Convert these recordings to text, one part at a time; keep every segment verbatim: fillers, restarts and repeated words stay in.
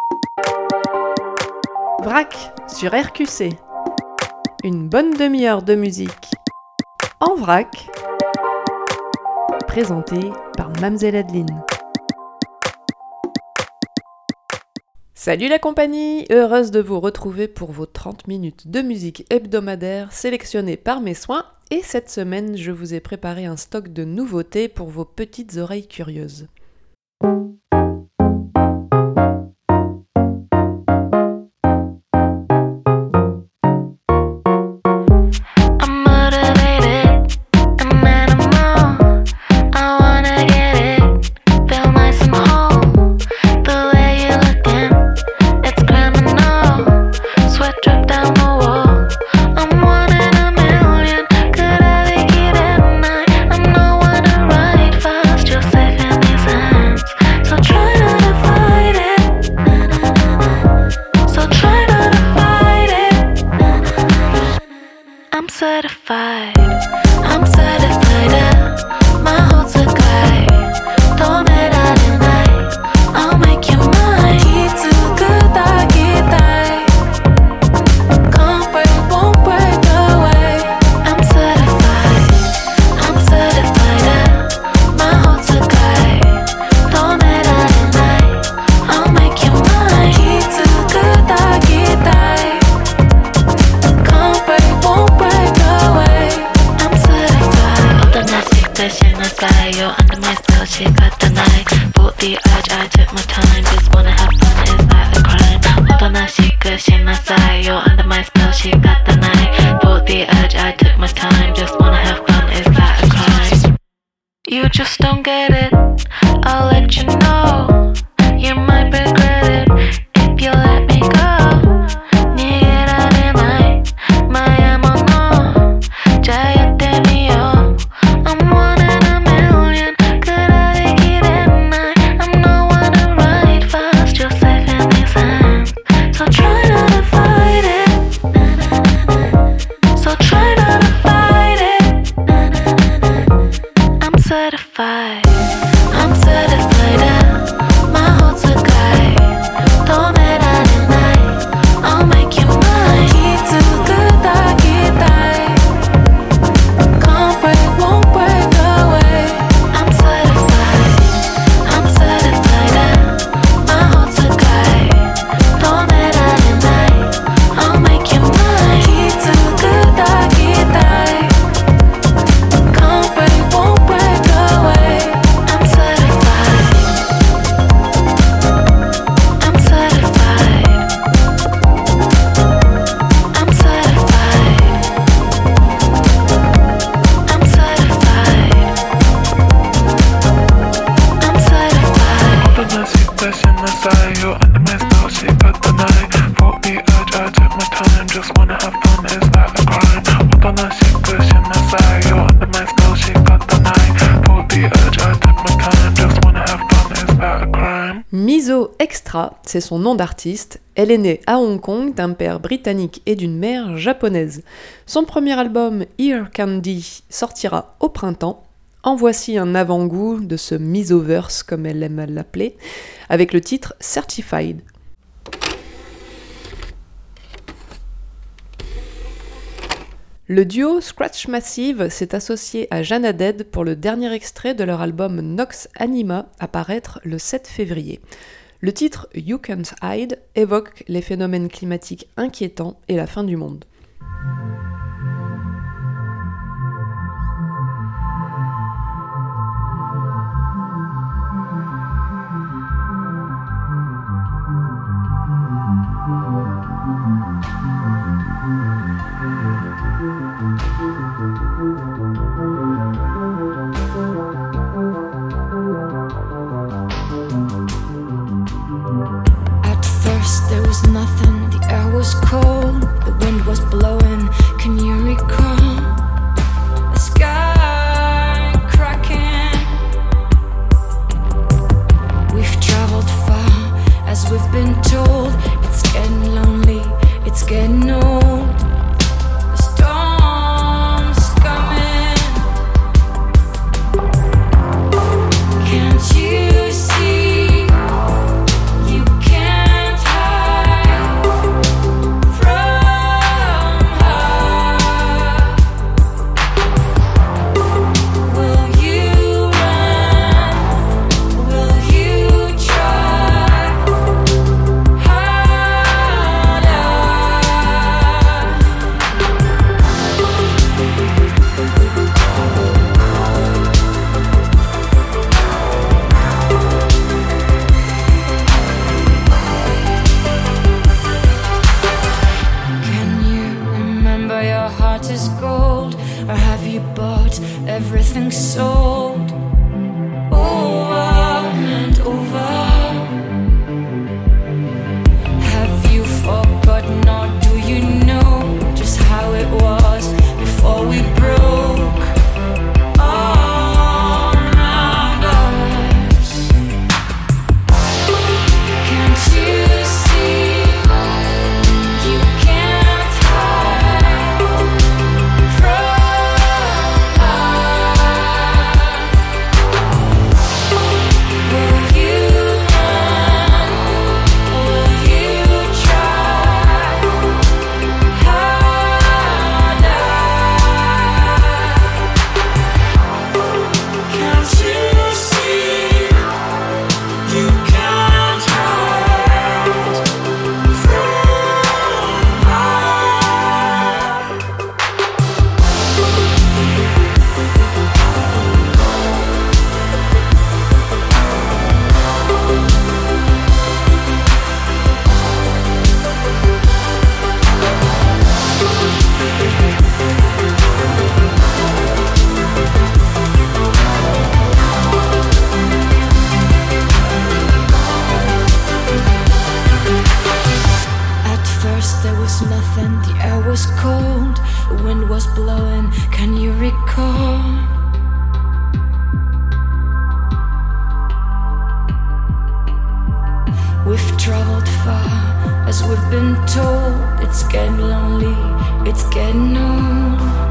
Vrac sur R Q C. Une bonne demi-heure de musique en vrac, présentée par Mamzelle Adeline. Salut la compagnie, heureuse de vous retrouver pour vos trente minutes de musique hebdomadaire sélectionnées par mes soins. Et cette semaine, je vous ai préparé un stock de nouveautés pour vos petites oreilles curieuses. You just don't get it, I'll let you know. You might regret it if you let me go. 네가 아닌 나의 모노 자유대미요. I'm one in a million 그래 기댄 날 I'm no one to ride fast You're safe in these hands So try not to fight it So try not to fight it I'm certified I'm certified and my heart's a guide Don't let out at night I'll make you mine 기두 그다 기다이 Can't break, won't break away I'm certified I'm certified and my heart's a guide Don't let out at night I'll make you mine 기두 그다 기다이 Can't break, won't break away I'm certified I'm certified I'm certified I'm certified I'm certified 어떤 날씨가 신나사요 under my spell she got the night fought the urge I took my time just wanna have fun is that a crime 어떤 날씨가 신나사요 under my spell she got the night fought the urge I took my time just wanna have fun is that a crime. Miso Extra, c'est son nom d'artiste. Elle est née à Hong Kong d'un père britannique et d'une mère japonaise. Son premier album, Ear Candy, sortira au printemps. En voici un avant-goût de ce Misoverse, comme elle aime l'appeler, avec le titre Certified. Le duo Scratch Massive s'est associé à Jana Dead pour le dernier extrait de leur album Nox Anima, à paraître le sept février. Le titre You Can't Hide évoque les phénomènes climatiques inquiétants et la fin du monde. At first there was nothing, the air was cold, the wind was blowing, can you recall? The sky cracking. We've traveled far, as we've been told, it's getting lonely, it's getting old. The storm's coming. Can't you see? You can't everything's sold over and over. Have you forgotten or do you know just how it was before we broke all around us? Can't you see you can't hide from us? Will you run or will you try harder? Can't you see you can't hide from At first there was nothing, the air was cold, the wind was blowing, can you recall? We've traveled far, as we've been told, it's getting lonely, it's getting old.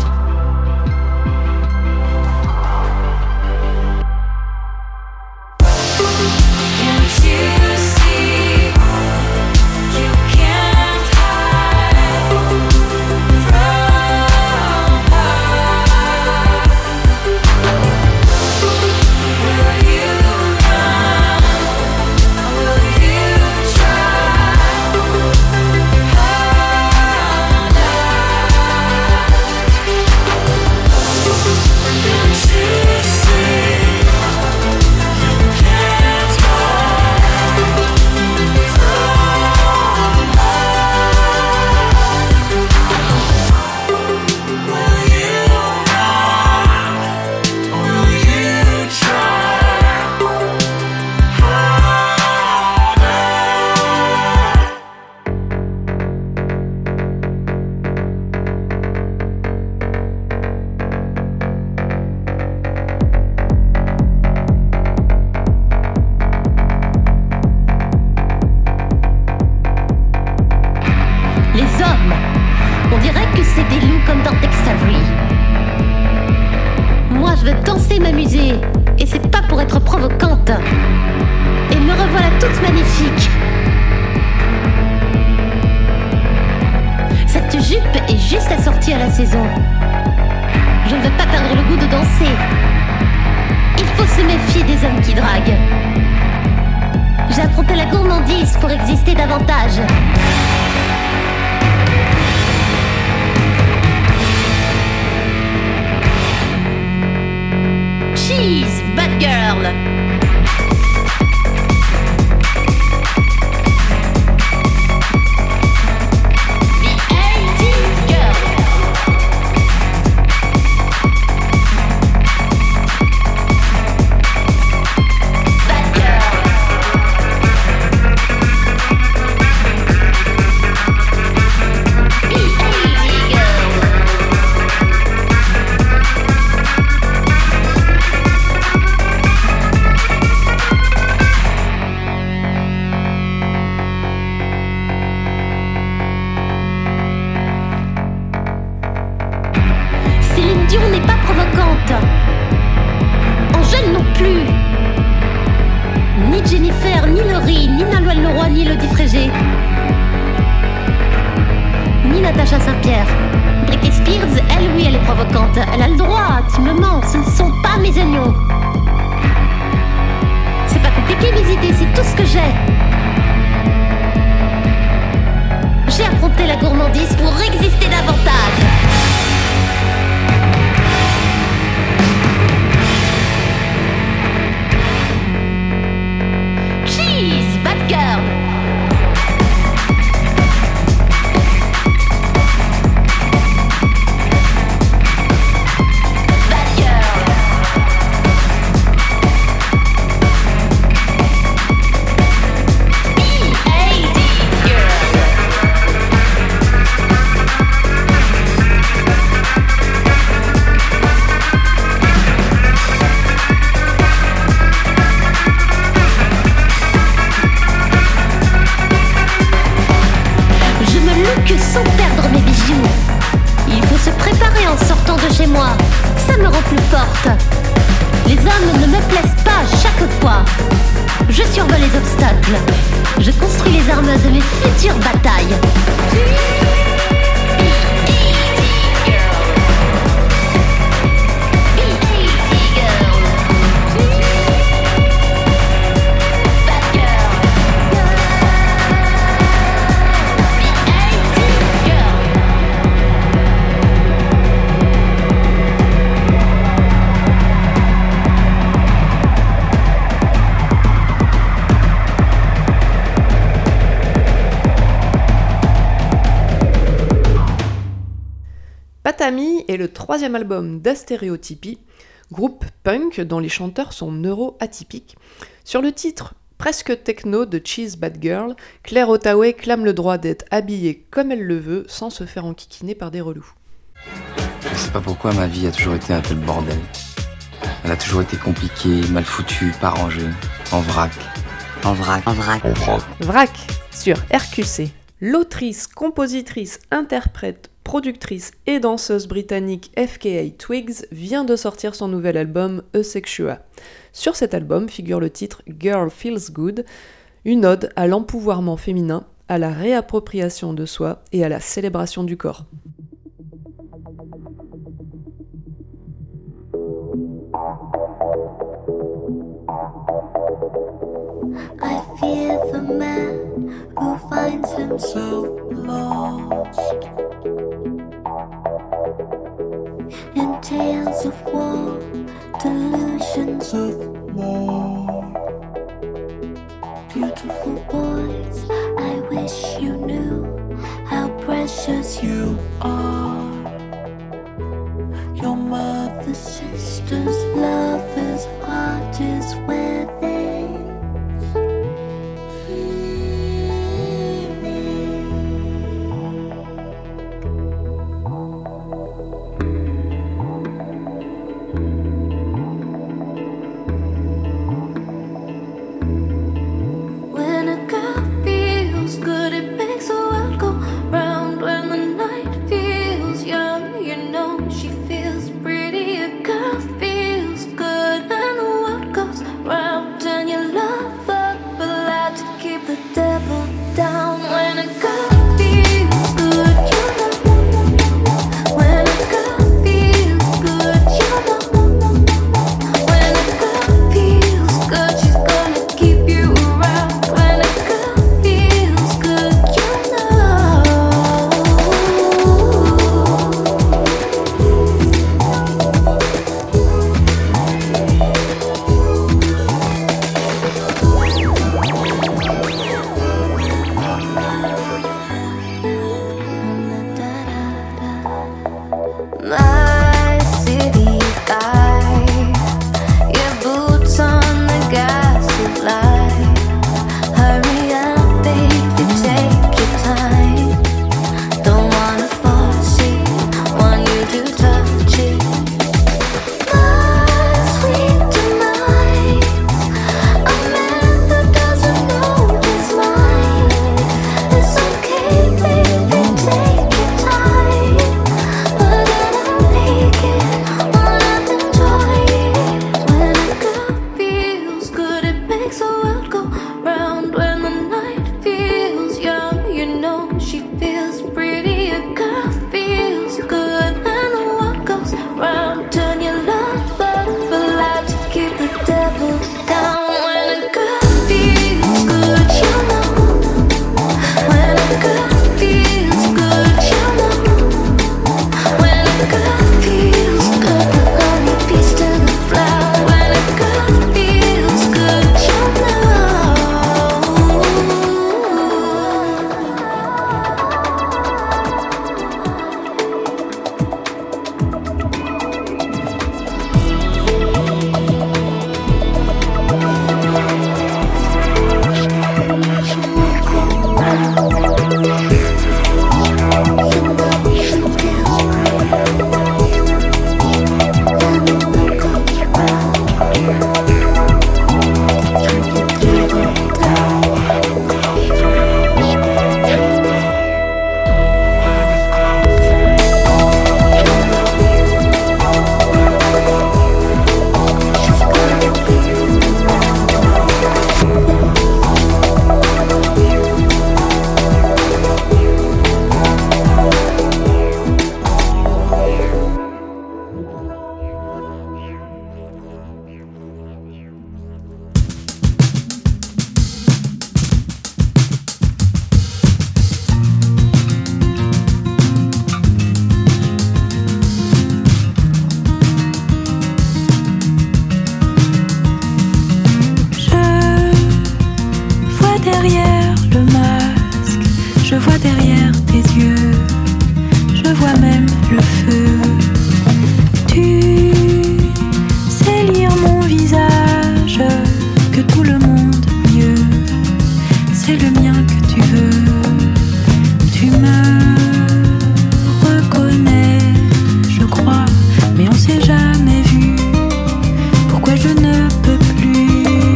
Can't you see you can't hide from us? Will you run or will you try harder? Can't you see you can't hide from us? Will you run or will you try harder? Les hommes, on dirait que c'est des loups comme dans Tex Avery. Moi je veux danser, m'amuser, et c'est pas pour être provocante. Et me revoilà toute magnifique. Cette jupe est juste assortie à la saison. Je ne veux pas perdre le goût de danser. Il faut se méfier des hommes qui draguent. J'ai affronté la gourmandise pour exister davantage. Cheese, bad girl. Céline Dion n'est pas provocante. Angèle non plus. Ni Jennifer, ni Laurie, ni Nolwenn Leroy, ni Elodie Frégé. Ni Natacha Saint-Pierre. Britney Spears, elle oui, elle est provocante. Elle a le droit, tu me mens, ce ne sont pas mes oignons. C'est pas compliqué mes idées, c'est tout ce que j'ai. J'ai affronté la gourmandise pour exister davantage. Cheese, bad girl. Bad girl. porte. Les hommes ne me plaisent pas chaque fois. Je survole les obstacles. Je construis les armes de mes futures batailles. Patami est le troisième album d'Astéréotypie, groupe punk dont les chanteurs sont neuro-atypiques. Sur le titre presque techno de Cheese Bad Girl, Claire Ottaway clame le droit d'être habillée comme elle le veut sans se faire enquiquiner par des relous. Je sais pas pourquoi ma vie a toujours été un tel bordel. Elle a toujours été compliquée, mal foutue, pas rangée, en vrac. En vrac, en vrac, en vrac. Vrac sur R Q C. L'autrice, compositrice, interprète, productrice et danseuse britannique F K A Twigs vient de sortir son nouvel album Asexual. Sur cet album figure le titre Girl Feels Good, une ode à l'empouvoirment féminin, à la réappropriation de soi et à la célébration du corps. I fear the man who finds himself lost in tales of war, delusions of more. Beautiful boys, I wish you knew how precious you are. Your mother's sister's lover's heart is within. Feels Je vois derrière tes yeux, je vois même le feu. Tu sais lire mon visage, que tout le monde mieux. C'est le mien que tu veux. Tu me reconnais, je crois, mais on s'est jamais vu. Pourquoi je ne peux plus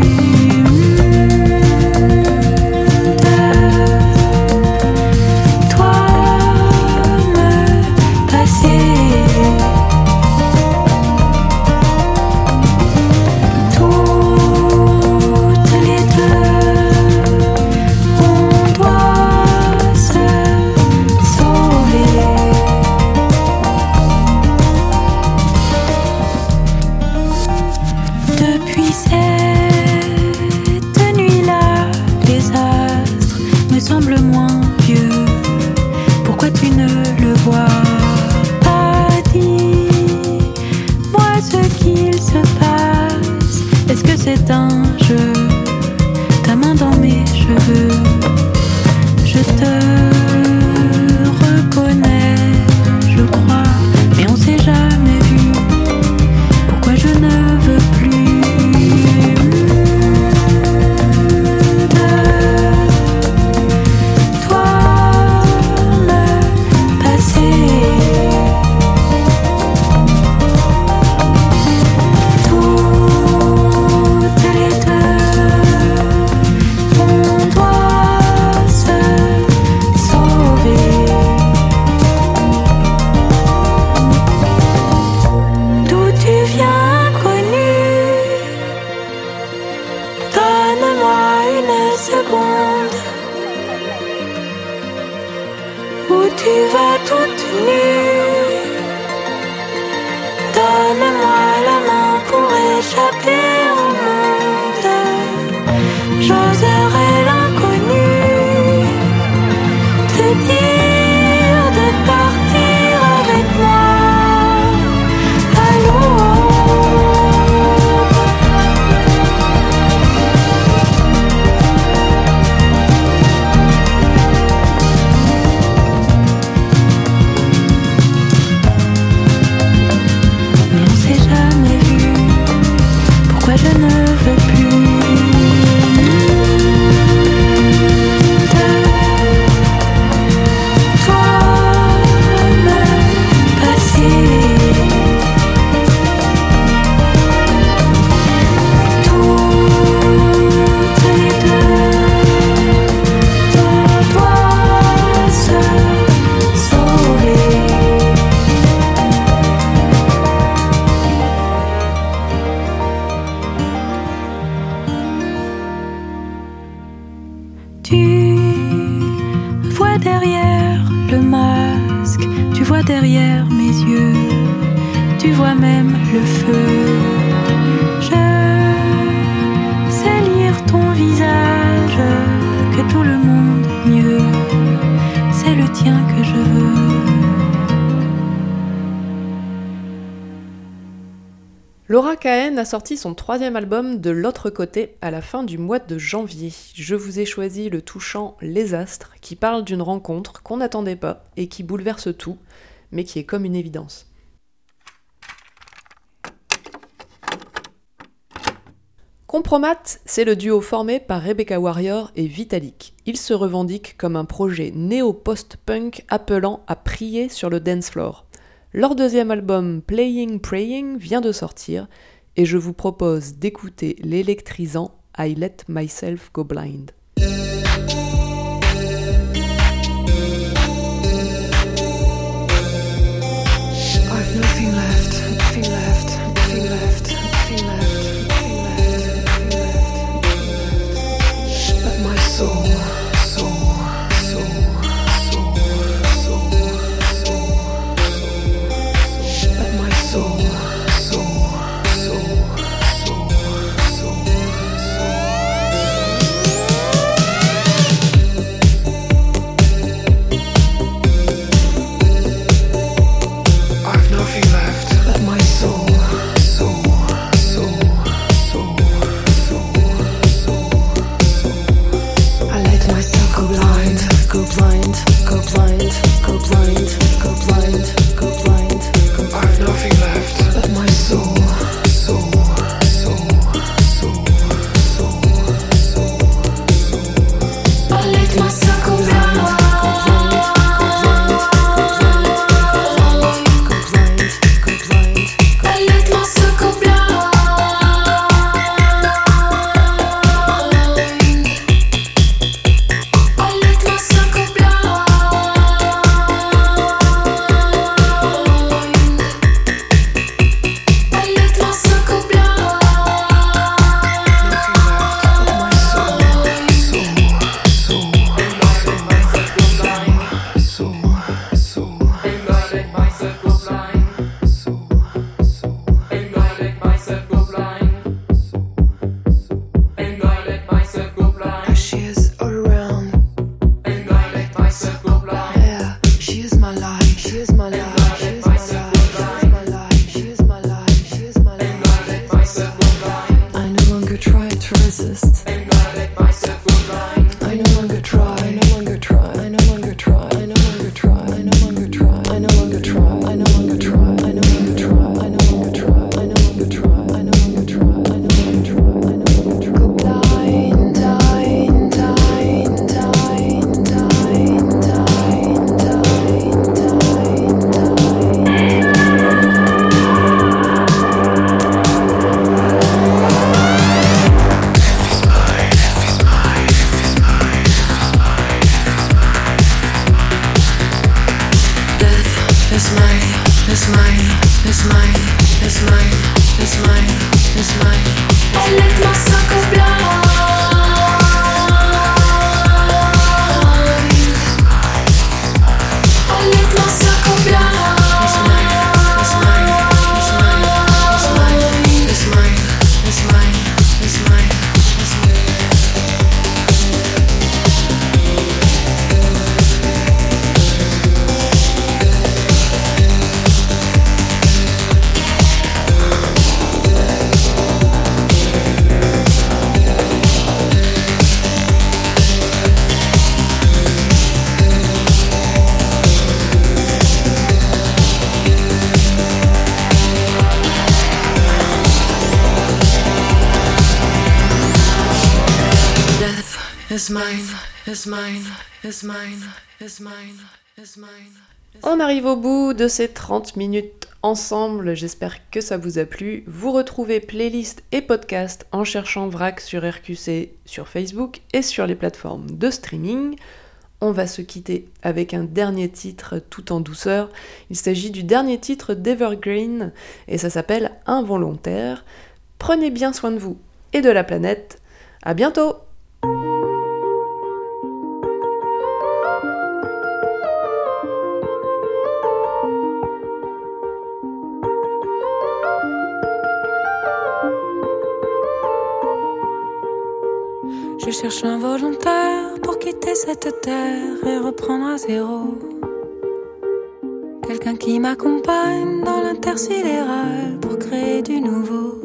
de toi me passer? Toutes les deux, on doit se sauver. Depuis cette nuit-là, les astres me semblent moins vieux. Pourquoi tu ne le vois pas? Dis-moi ce qu'il se passe. Est-ce que c'est un jeu? Ta main dans mes cheveux. Je te reconnais, je crois, mais on s'est jamais vu. Pourquoi je ne veux plus de toi me passer? Toutes les deux, on doit se sauver. D'où tu viens, inconnu? Donne-moi une seconde. Où tu vas toute nue? Donne-moi la main pour échapper au monde. J'oserai l'inconnu, te dire de partir avec moi. Allons. Mais on s'est jamais vu. Pourquoi je ne veux plus de toi me passer? Toutes les deux, on doit se sauver. Tu vois derrière le masque, tu vois derrière mes yeux, tu vois même le feu. Je sais lire ton visage, que tout le monde mieux. C'est le tien que je veux. Laura Cahen a sorti son troisième album de l'autre côté à la fin du mois de janvier. Je vous ai choisi le touchant Les Astres, qui parle d'une rencontre qu'on n'attendait pas et qui bouleverse tout, mais qui est comme une évidence. Compromat, c'est le duo formé par Rebecca Warrior et Vitalik. Ils se revendiquent comme un projet néo-post-punk appelant à prier sur le dance floor. Leur deuxième album Playing Praying vient de sortir et je vous propose d'écouter l'électrisant I Let Myself Go Blind. I've nothing left, nothing left, nothing left, nothing left, nothing left, nothing left, but my soul, soul, soul, soul, soul, soul, but my soul, soul, soul, soul, soul, soul. go blind, go blind, go blind, go blind, go blind, go blind. I've nothing left but my soul, soul, soul, soul, soul, soul. I let myself go blind. On arrive au bout de ces trente minutes ensemble, j'espère que ça vous a plu. Vous retrouvez playlist et podcast en cherchant Vrac sur R Q C, sur Facebook et sur les plateformes de streaming. On va se quitter avec un dernier titre tout en douceur. Il s'agit du dernier titre d'Evergreen et ça s'appelle Involontaire. Prenez bien soin de vous et de la planète. À bientôt! Je cherche un volontaire pour quitter cette terre et reprendre à zéro. Quelqu'un qui m'accompagne dans l'intersidéral pour créer du nouveau.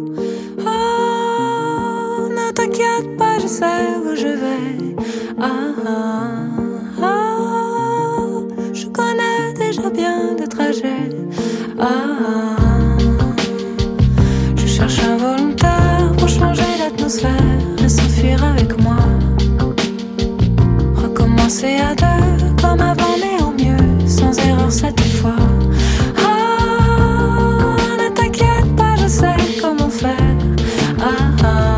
Oh, ne t'inquiète pas, je sais où je vais. Ah, ah, ah, je connais déjà bien de trajets. Ah, ah, je cherche un volontaire pour changer l'atmosphère et s'enfuir avec moi. Recommencer à deux comme avant mais en mieux, sans erreur cette fois. Ah, ne t'inquiète pas, je sais comment faire. Ah, ah,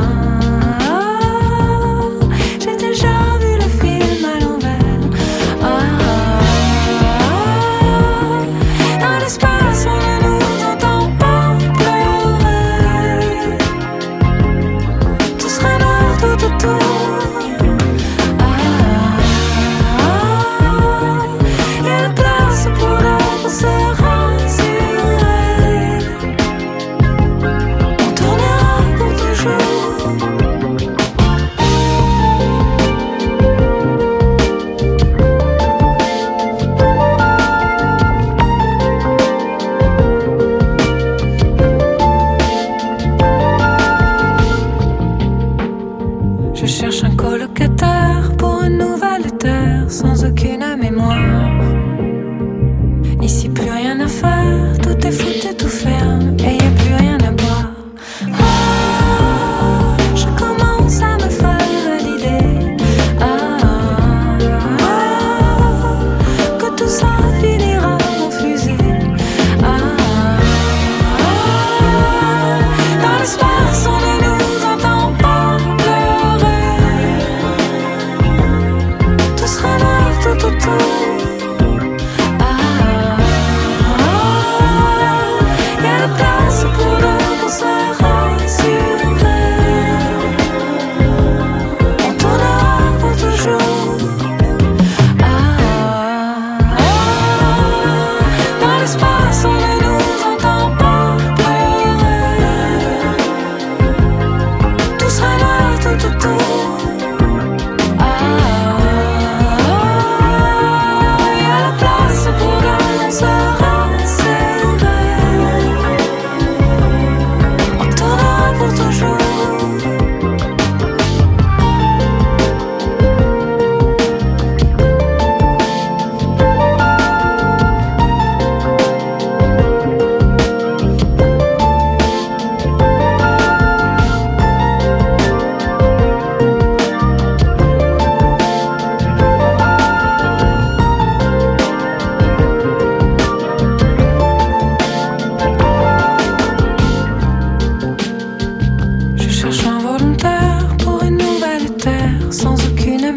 ah, j'ai déjà vu le film à l'envers. Ah, ah, ah, dans l'espace on ne nous entend pas pleurer. Tout sera noir tout autour. Ah, ah, ah, il y a la place pour la pensée. mémoire. Ici plus rien à faire, tout est foutu, tout ferme, et y a plus rien à boire. Ah, je commence à me faire à l'idée. Ah, ah, que tout ça finira en fusée. Ah, ah, dans l'espace on ne nous entend pas pleurer. Tout sera noir tout autour.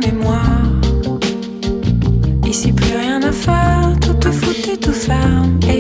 Ici plus rien à faire, tout est foutu, tout ferme. Et